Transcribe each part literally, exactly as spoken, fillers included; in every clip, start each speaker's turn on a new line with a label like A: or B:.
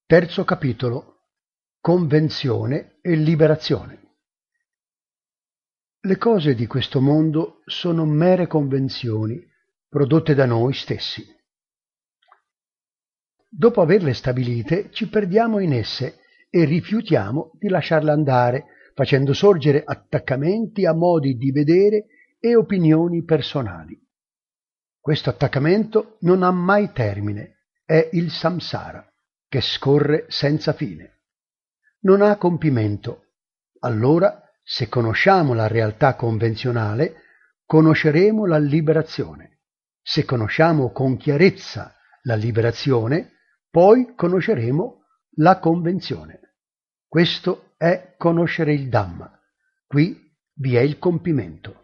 A: Terzo capitolo. Convenzione e liberazione. Le cose di questo mondo sono mere convenzioni prodotte da noi stessi. Dopo averle stabilite, ci perdiamo in esse e rifiutiamo di lasciarle andare, facendo sorgere attaccamenti a modi di vedere e opinioni personali. Questo attaccamento non ha mai termine, è il samsara, che scorre senza fine. Non ha compimento. Allora, se conosciamo la realtà convenzionale, conosceremo la liberazione. Se conosciamo con chiarezza la liberazione, poi conosceremo la convenzione. Questo è conoscere il Dhamma. Qui vi è il compimento.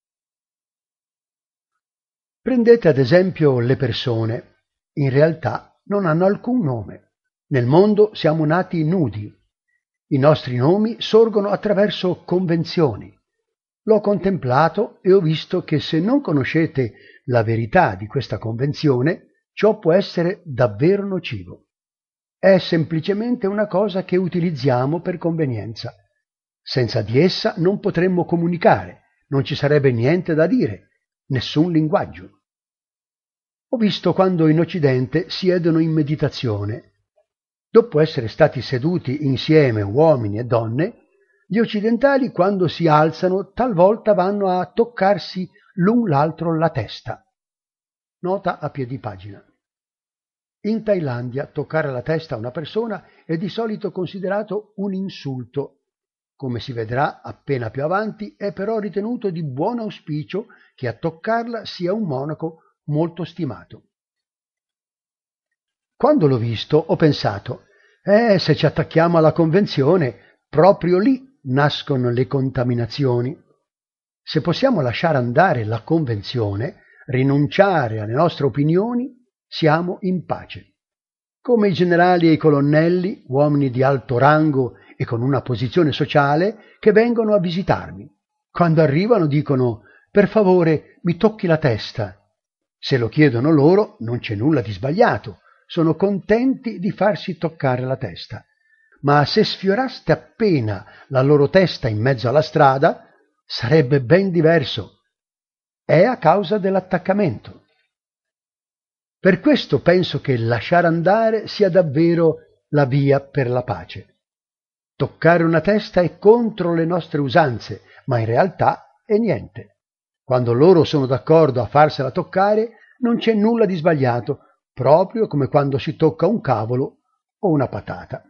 A: Prendete ad esempio le persone. In realtà non hanno alcun nome. Nel mondo siamo nati nudi. I nostri nomi sorgono attraverso convenzioni. L'ho contemplato e ho visto che se non conoscete la verità di questa convenzione, ciò può essere davvero nocivo. È semplicemente una cosa che utilizziamo per convenienza. Senza di essa non potremmo comunicare, non ci sarebbe niente da dire, nessun linguaggio. Ho visto quando in Occidente siedono in meditazione. Dopo essere stati seduti insieme uomini e donne, gli occidentali quando si alzano talvolta vanno a toccarsi l'un l'altro la testa. Nota a piedi pagina. In Thailandia toccare la testa a una persona è di solito considerato un insulto. Come si vedrà appena più avanti, è però ritenuto di buon auspicio che a toccarla sia un monaco molto stimato. Quando l'ho visto ho pensato, eh, se ci attacchiamo alla convenzione, proprio lì nascono le contaminazioni. Se possiamo lasciare andare la convenzione, rinunciare alle nostre opinioni, siamo in pace. Come i generali e i colonnelli, uomini di alto rango e con una posizione sociale, che vengono a visitarmi. Quando arrivano dicono, per favore mi tocchi la testa. Se lo chiedono loro non c'è nulla di sbagliato. Sono contenti di farsi toccare la testa. Ma se sfioraste appena la loro testa in mezzo alla strada, sarebbe ben diverso. È a causa dell'attaccamento. Per questo penso che lasciare andare sia davvero la via per la pace. Toccare una testa è contro le nostre usanze, ma in realtà è niente. Quando loro sono d'accordo a farsela toccare, non c'è nulla di sbagliato, proprio come quando si tocca un cavolo o una patata.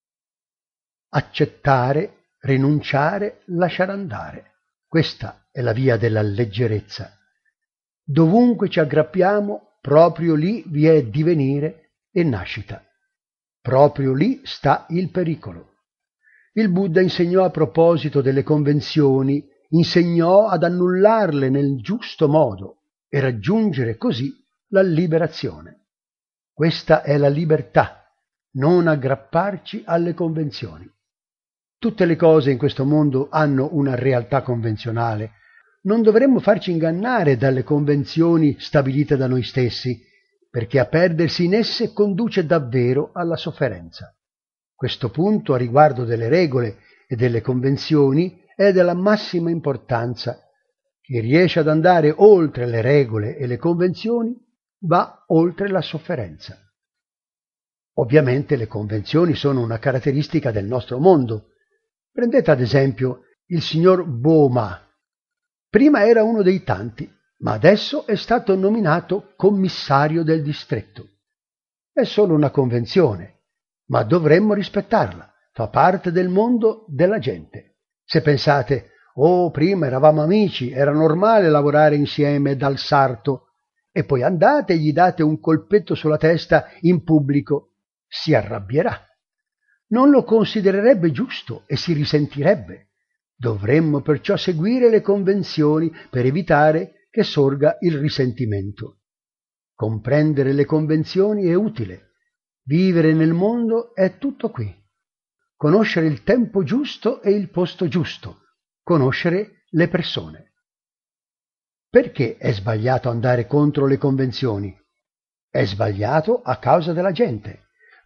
A: Accettare, rinunciare, lasciare andare. Questa è la via della leggerezza. Dovunque ci aggrappiamo, proprio lì vi è divenire e nascita. Proprio lì sta il pericolo. Il Buddha insegnò a proposito delle convenzioni, insegnò ad annullarle nel giusto modo e raggiungere così la liberazione. Questa è la libertà, non aggrapparci alle convenzioni. Tutte le cose in questo mondo hanno una realtà convenzionale. Non dovremmo farci ingannare dalle convenzioni stabilite da noi stessi, perché a perdersi in esse conduce davvero alla sofferenza. Questo punto a riguardo delle regole e delle convenzioni è della massima importanza. Chi riesce ad andare oltre le regole e le convenzioni va oltre la sofferenza. Ovviamente le convenzioni sono una caratteristica del nostro mondo. Prendete ad esempio il signor Boma. Prima era uno dei tanti, ma adesso è stato nominato commissario del distretto. È solo una convenzione, ma dovremmo rispettarla. Fa parte del mondo della gente. Se pensate, oh, prima eravamo amici, era normale lavorare insieme dal sarto, e poi andate e gli date un colpetto sulla testa in pubblico, si arrabbierà. Non lo considererebbe giusto e si risentirebbe. Dovremmo perciò seguire le convenzioni per evitare che sorga il risentimento. Comprendere le convenzioni è utile. Vivere nel mondo è tutto qui. Conoscere il tempo giusto e il posto giusto. Conoscere le persone. Perché è sbagliato andare contro le convenzioni? È sbagliato a causa della gente.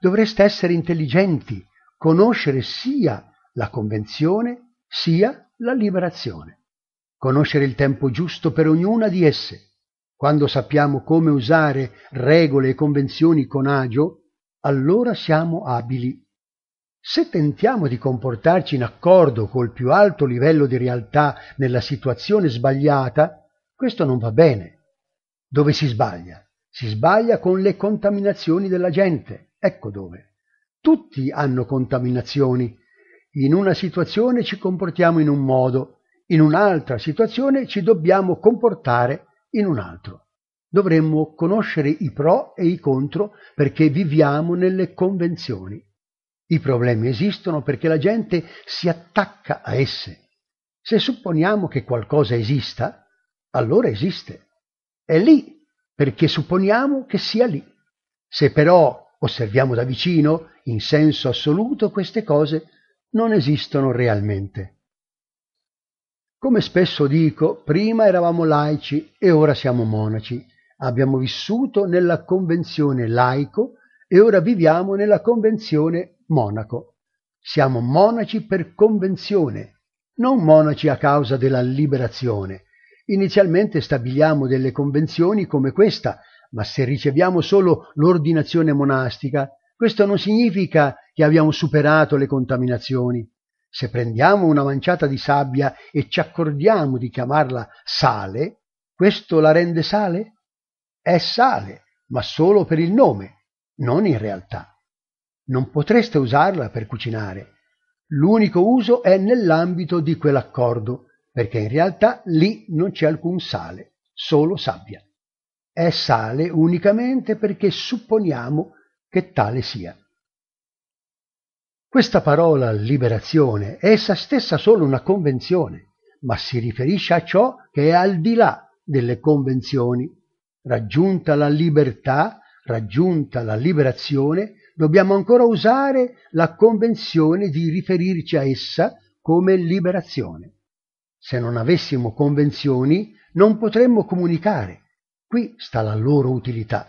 A: dovreste essere intelligenti, conoscere sia la convenzione sia la liberazione, conoscere il tempo giusto per ognuna di esse. Quando sappiamo come usare regole e convenzioni con agio, allora siamo abili. Se tentiamo di comportarci in accordo col più alto livello di realtà nella situazione sbagliata, questo non va bene. Dove si sbaglia? Si sbaglia con le contaminazioni della gente. Ecco dove. Tutti hanno contaminazioni. In una situazione ci comportiamo in un modo, in un'altra situazione ci dobbiamo comportare in un altro. Dovremmo conoscere i pro e i contro perché viviamo nelle convenzioni. I problemi esistono perché la gente si attacca a esse. Se supponiamo che qualcosa esista, allora esiste. È lì perché supponiamo che sia lì. Se però osserviamo da vicino, in senso assoluto, queste cose non esistono realmente. Come spesso dico, prima eravamo laici e ora siamo monaci. Abbiamo vissuto nella convenzione laico e ora viviamo nella convenzione monaco. Siamo monaci per convenzione, non monaci a causa della liberazione. Inizialmente stabiliamo delle convenzioni come questa, ma se riceviamo solo l'ordinazione monastica, questo non significa che abbiamo superato le contaminazioni. Se prendiamo una manciata di sabbia e ci accordiamo di chiamarla sale, questo la rende sale? È sale, ma solo per il nome, non in realtà. Non potreste usarla per cucinare. L'unico uso è nell'ambito di quell'accordo, perché in realtà lì non c'è alcun sale, solo sabbia. È sale unicamente perché supponiamo che tale sia. Questa parola liberazione è essa stessa solo una convenzione, ma si riferisce a ciò che è al di là delle convenzioni. Raggiunta la libertà, raggiunta la liberazione, dobbiamo ancora usare la convenzione di riferirci a essa come liberazione. Se non avessimo convenzioni, non potremmo comunicare. Qui sta la loro utilità.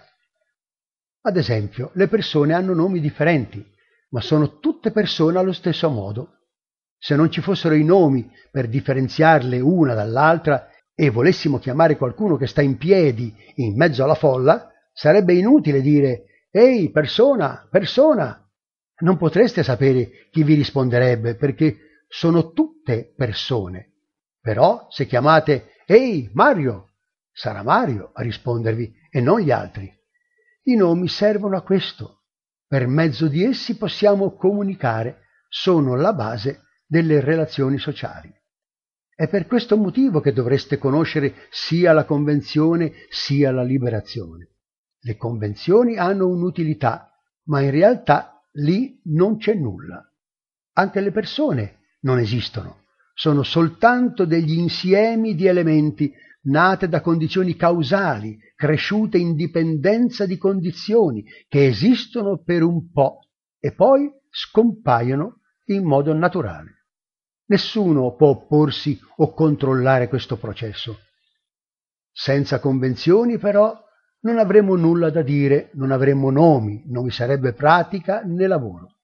A: Ad esempio, le persone hanno nomi differenti, ma sono tutte persone allo stesso modo. Se non ci fossero i nomi per differenziarle una dall'altra e volessimo chiamare qualcuno che sta in piedi in mezzo alla folla, sarebbe inutile dire «Ehi, persona, persona!». Non potreste sapere chi vi risponderebbe perché sono tutte persone. Però se chiamate «Ehi, Mario!», sarà Mario a rispondervi e non gli altri. I nomi servono a questo. Per mezzo di essi possiamo comunicare, sono la base delle relazioni sociali. È per questo motivo che dovreste conoscere sia la convenzione sia la liberazione. Le convenzioni hanno un'utilità, ma in realtà lì non c'è nulla. Anche le persone non esistono, sono soltanto degli insiemi di elementi nate da condizioni causali, cresciute in dipendenza di condizioni che esistono per un po' e poi scompaiono in modo naturale. Nessuno può opporsi o controllare questo processo. Senza convenzioni, però, non avremmo nulla da dire, non avremmo nomi, non vi sarebbe pratica né lavoro.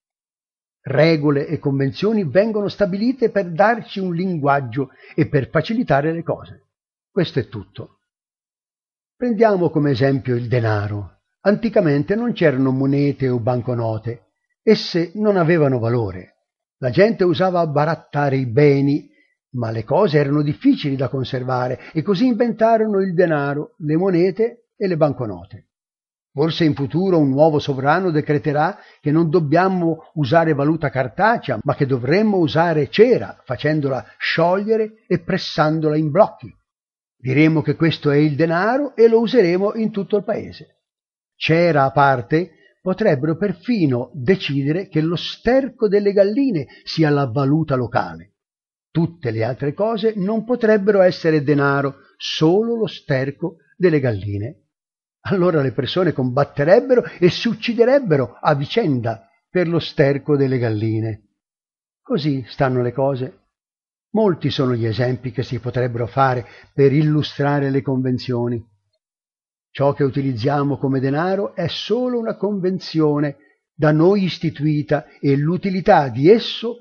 A: Regole e convenzioni vengono stabilite per darci un linguaggio e per facilitare le cose. Questo è tutto. Prendiamo come esempio il denaro. Anticamente non c'erano monete o banconote. Esse non avevano valore. La gente usava barattare i beni, ma le cose erano difficili da conservare e così inventarono il denaro, le monete e le banconote. Forse in futuro un nuovo sovrano decreterà che non dobbiamo usare valuta cartacea, ma che dovremmo usare cera, facendola sciogliere e pressandola in blocchi. Diremo che questo è il denaro e lo useremo in tutto il paese. Cera a parte, potrebbero perfino decidere che lo sterco delle galline sia la valuta locale. Tutte le altre cose non potrebbero essere denaro, solo lo sterco delle galline. Allora le persone combatterebbero e si ucciderebbero a vicenda per lo sterco delle galline. Così stanno le cose. Molti sono gli esempi che si potrebbero fare per illustrare le convenzioni. Ciò che utilizziamo come denaro è solo una convenzione, da noi istituita e l'utilità di esso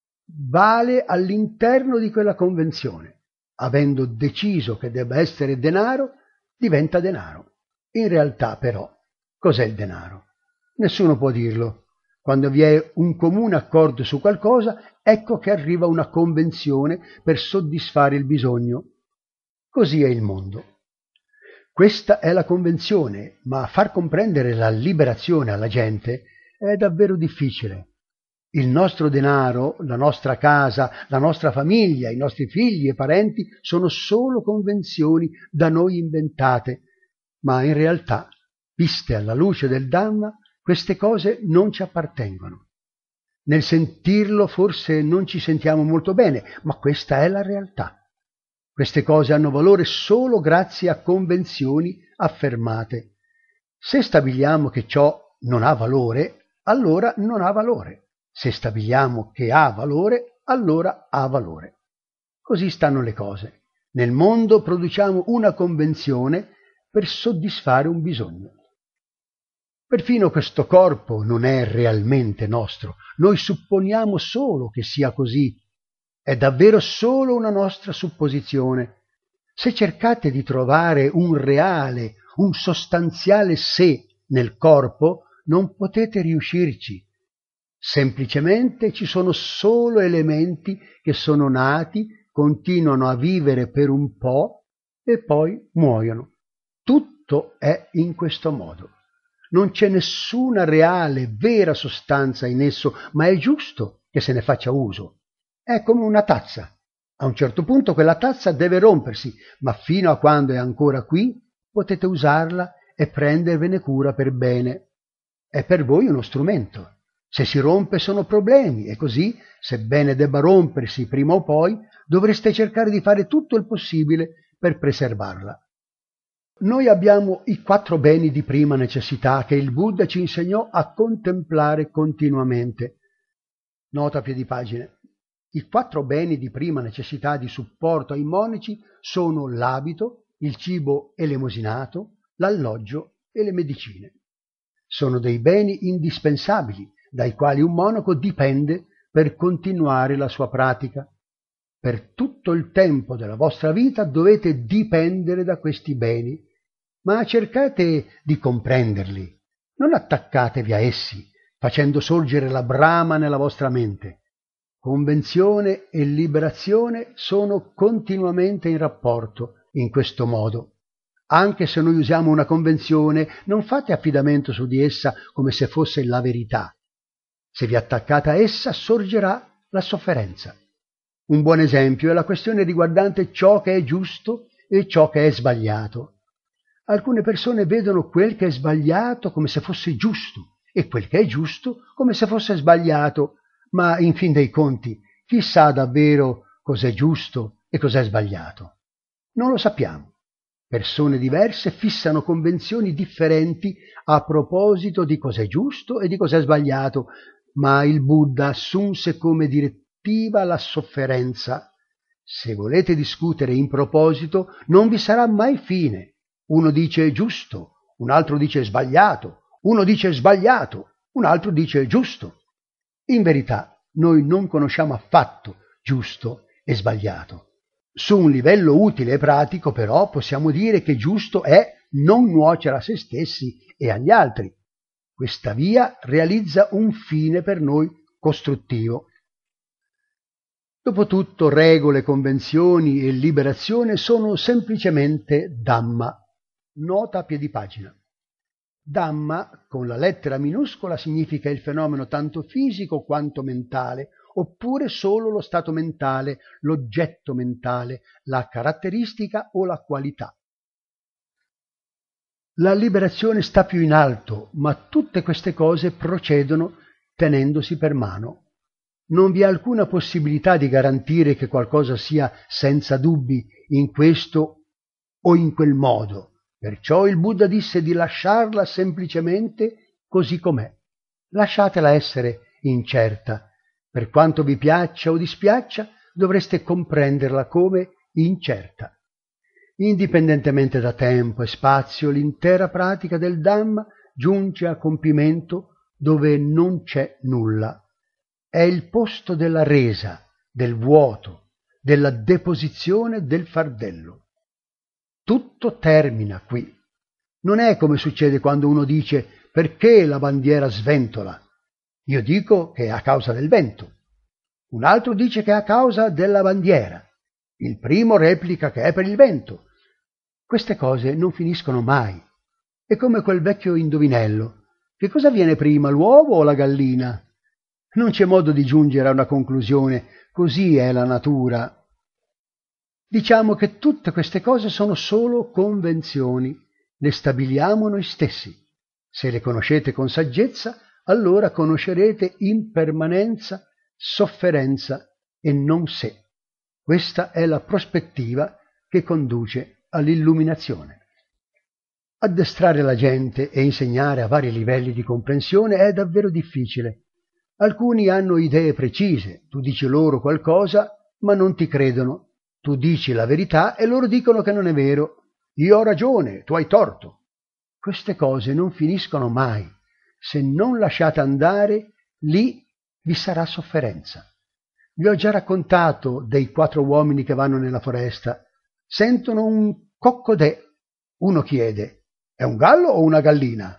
A: vale all'interno di quella convenzione. Avendo deciso che debba essere denaro, diventa denaro. In realtà, però, cos'è il denaro? Nessuno può dirlo. Quando vi è un comune accordo su qualcosa, ecco che arriva una convenzione per soddisfare il bisogno. Così è il mondo. Questa è la convenzione, ma far comprendere la liberazione alla gente è davvero difficile. Il nostro denaro, la nostra casa, la nostra famiglia, i nostri figli e parenti sono solo convenzioni da noi inventate, ma in realtà, viste alla luce del Dhamma, queste cose non ci appartengono. Nel sentirlo forse non ci sentiamo molto bene, ma questa è la realtà. Queste cose hanno valore solo grazie a convenzioni affermate. Se stabiliamo che ciò non ha valore, allora non ha valore. Se stabiliamo che ha valore, allora ha valore. Così stanno le cose. Nel mondo produciamo una convenzione per soddisfare un bisogno. Perfino questo corpo non è realmente nostro. Noi supponiamo solo che sia così. È davvero solo una nostra supposizione. Se cercate di trovare un reale, un sostanziale sé nel corpo, non potete riuscirci. Semplicemente ci sono solo elementi che sono nati, continuano a vivere per un po' e poi muoiono. Tutto è in questo modo. Non c'è nessuna reale, vera sostanza in esso, ma è giusto che se ne faccia uso. È come una tazza. A un certo punto quella tazza deve rompersi, ma fino a quando è ancora qui potete usarla e prendervene cura per bene. È per voi uno strumento. Se si rompe sono problemi e così, sebbene debba rompersi prima o poi, dovreste cercare di fare tutto il possibile per preservarla. Noi abbiamo i quattro beni di prima necessità che il Buddha ci insegnò a contemplare continuamente. Nota a piedi pagina. I quattro beni di prima necessità di supporto ai monaci sono l'abito, il cibo elemosinato, l'alloggio e le medicine. Sono dei beni indispensabili dai quali un monaco dipende per continuare la sua pratica. Per tutto il tempo della vostra vita dovete dipendere da questi beni, ma cercate di comprenderli. Non attaccatevi a essi, facendo sorgere la brama nella vostra mente. Convenzione e liberazione sono continuamente in rapporto in questo modo. Anche se noi usiamo una convenzione, non fate affidamento su di essa come se fosse la verità. Se vi attaccate a essa, sorgerà la sofferenza. Un buon esempio è la questione riguardante ciò che è giusto e ciò che è sbagliato. Alcune persone vedono quel che è sbagliato come se fosse giusto e quel che è giusto come se fosse sbagliato. Ma in fin dei conti, chi sa davvero cos'è giusto e cos'è sbagliato? Non lo sappiamo. Persone diverse fissano convenzioni differenti a proposito di cos'è giusto e di cos'è sbagliato, ma il Buddha assunse come direttiva la sofferenza. Se volete discutere in proposito, non vi sarà mai fine. Uno dice giusto, un altro dice sbagliato, uno dice sbagliato, un altro dice giusto. In verità, noi non conosciamo affatto giusto e sbagliato. Su un livello utile e pratico, però, possiamo dire che giusto è non nuocere a se stessi e agli altri. Questa via realizza un fine per noi costruttivo. Dopotutto, regole, convenzioni e liberazione sono semplicemente Dhamma. Nota a piedi pagina. Dhamma, con la lettera minuscola, significa il fenomeno tanto fisico quanto mentale, oppure solo lo stato mentale, l'oggetto mentale, la caratteristica o la qualità. La liberazione sta più in alto, ma tutte queste cose procedono tenendosi per mano. Non vi è alcuna possibilità di garantire che qualcosa sia senza dubbi in questo o in quel modo. Perciò il Buddha disse di lasciarla semplicemente così com'è. Lasciatela essere incerta. Per quanto vi piaccia o dispiaccia, dovreste comprenderla come incerta. Indipendentemente da tempo e spazio, l'intera pratica del Dhamma giunge a compimento dove non c'è nulla. È il posto della resa, del vuoto, della deposizione del fardello. Tutto termina qui. Non è come succede quando uno dice perché la bandiera sventola. Io dico che è a causa del vento. Un altro dice che è a causa della bandiera. Il primo replica che è per il vento. Queste cose non finiscono mai. È come quel vecchio indovinello. Che cosa viene prima, l'uovo o la gallina? Non c'è modo di giungere a una conclusione, così è la natura. Diciamo che tutte queste cose sono solo convenzioni, le stabiliamo noi stessi. Se le conoscete con saggezza, allora conoscerete impermanenza, sofferenza e non sé. Questa è la prospettiva che conduce all'illuminazione. Addestrare la gente e insegnare a vari livelli di comprensione è davvero difficile. Alcuni hanno idee precise, tu dici loro qualcosa, ma non ti credono. Tu dici la verità e loro dicono che non è vero. Io ho ragione, tu hai torto. Queste cose non finiscono mai. Se non lasciate andare, lì vi sarà sofferenza. Vi ho già raccontato dei quattro uomini che vanno nella foresta. Sentono un coccodè. Uno chiede: è un gallo o una gallina?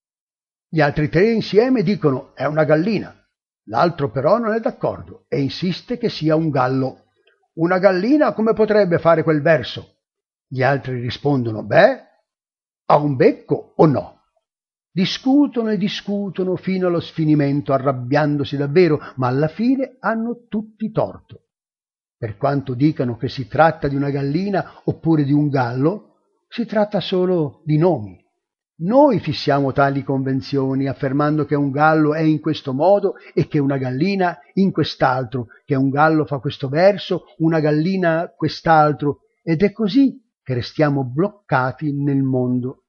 A: Gli altri tre insieme dicono: è una gallina. L'altro però non è d'accordo e insiste che sia un gallo. Una gallina come potrebbe fare quel verso? Gli altri rispondono: beh, ha un becco o no? Discutono e discutono fino allo sfinimento, arrabbiandosi davvero, ma alla fine hanno tutti torto. Per quanto dicano che si tratta di una gallina oppure di un gallo, si tratta solo di nomi. Noi fissiamo tali convenzioni, affermando che un gallo è in questo modo e che una gallina in quest'altro, che un gallo fa questo verso, una gallina quest'altro, ed è così che restiamo bloccati nel mondo.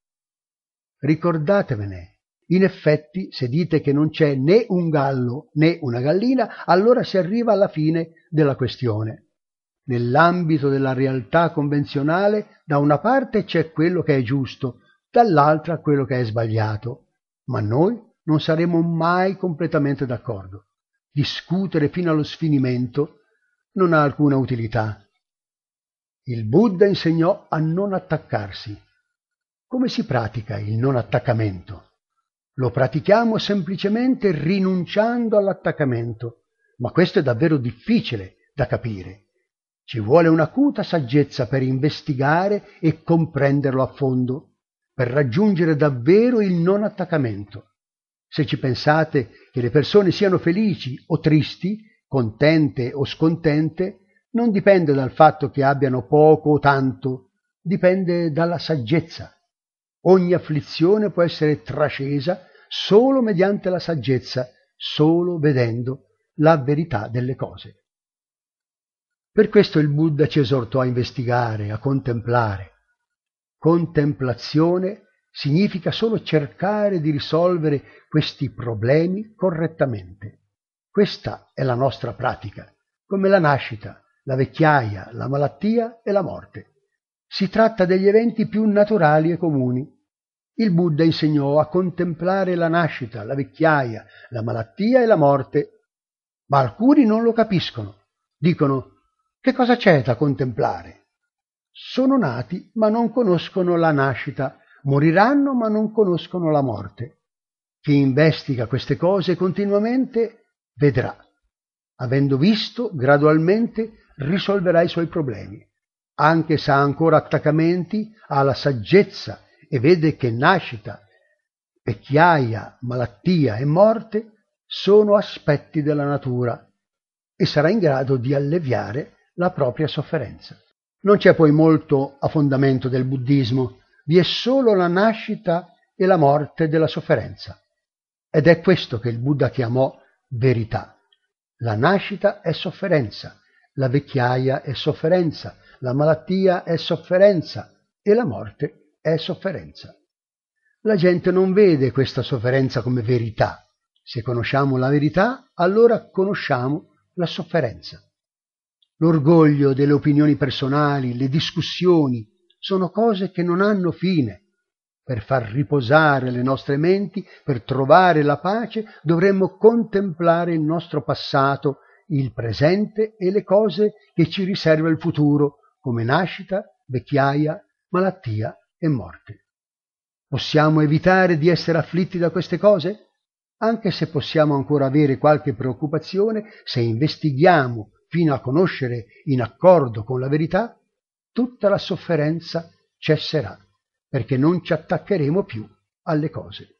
A: Ricordatevene, in effetti, se dite che non c'è né un gallo né una gallina, allora si arriva alla fine della questione. Nell'ambito della realtà convenzionale, da una parte c'è quello che è giusto, dall'altra quello che è sbagliato, ma noi non saremo mai completamente d'accordo. Discutere fino allo sfinimento non ha alcuna utilità. Il Buddha insegnò a non attaccarsi. Come si pratica il non attaccamento? Lo pratichiamo semplicemente rinunciando all'attaccamento, ma questo è davvero difficile da capire. Ci vuole un'acuta saggezza per investigare e comprenderlo a fondo, per raggiungere davvero il non attaccamento. Se ci pensate che le persone siano felici o tristi, contente o scontente, non dipende dal fatto che abbiano poco o tanto, dipende dalla saggezza. Ogni afflizione può essere trascesa solo mediante la saggezza, solo vedendo la verità delle cose. Per questo il Buddha ci esortò a investigare, a contemplare. Contemplazione significa solo cercare di risolvere questi problemi correttamente. Questa è la nostra pratica, come la nascita, la vecchiaia, la malattia e la morte. Si tratta degli eventi più naturali e comuni. Il Buddha insegnò a contemplare la nascita, la vecchiaia, la malattia e la morte, ma alcuni non lo capiscono. Dicono: che cosa c'è da contemplare? Sono nati ma non conoscono la nascita, moriranno ma non conoscono la morte. Chi investiga queste cose continuamente vedrà. Avendo visto, gradualmente risolverà i suoi problemi. Anche se ha ancora attaccamenti, ha la saggezza e vede che nascita, vecchiaia, malattia e morte sono aspetti della natura e sarà in grado di alleviare la propria sofferenza. Non c'è poi molto a fondamento del buddismo, vi è solo la nascita e la morte della sofferenza. Ed è questo che il Buddha chiamò verità. La nascita è sofferenza, la vecchiaia è sofferenza, la malattia è sofferenza e la morte è sofferenza. La gente non vede questa sofferenza come verità. Se conosciamo la verità, allora conosciamo la sofferenza. L'orgoglio delle opinioni personali, le discussioni, sono cose che non hanno fine. Per far riposare le nostre menti, per trovare la pace, dovremmo contemplare il nostro passato, il presente e le cose che ci riserva il futuro, come nascita, vecchiaia, malattia e morte. Possiamo evitare di essere afflitti da queste cose? Anche se possiamo ancora avere qualche preoccupazione, se investighiamo fino a conoscere in accordo con la verità, tutta la sofferenza cesserà, perché non ci attaccheremo più alle cose.